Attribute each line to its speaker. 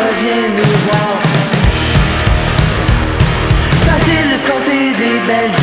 Speaker 1: revienne nous voir. C'est facile de se compter des belles